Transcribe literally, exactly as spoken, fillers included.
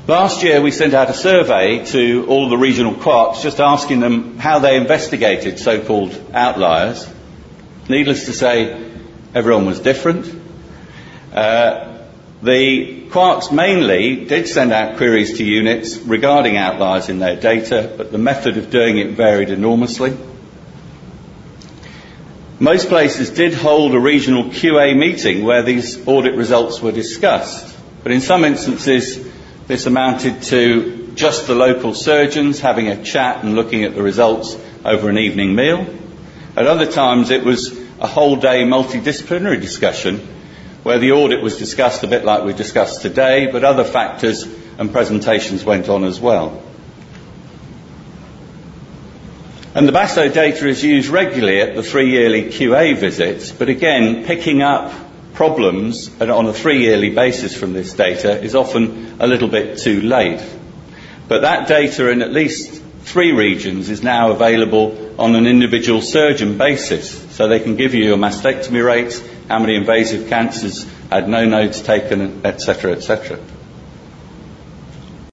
Last year we sent out a survey to all the regional quarks just asking them how they investigated so-called outliers. Needless to say, everyone was different. Uh, the quarks mainly did send out queries to units regarding outliers in their data, but the method of doing it varied enormously. Most places did hold a regional Q A meeting where these audit results were discussed, but in some instances this amounted to just the local surgeons having a chat and looking at the results over an evening meal. At other times it was a whole day multidisciplinary discussion where the audit was discussed a bit like we discussed today, but other factors and presentations went on as well. And the BASO data is used regularly at the three-yearly Q A visits, but again, picking up problems on a three-yearly basis from this data is often a little bit too late. But that data in at least three regions is now available on an individual surgeon basis, so they can give you your mastectomy rates, how many invasive cancers had no nodes taken, et cetera, et cetera.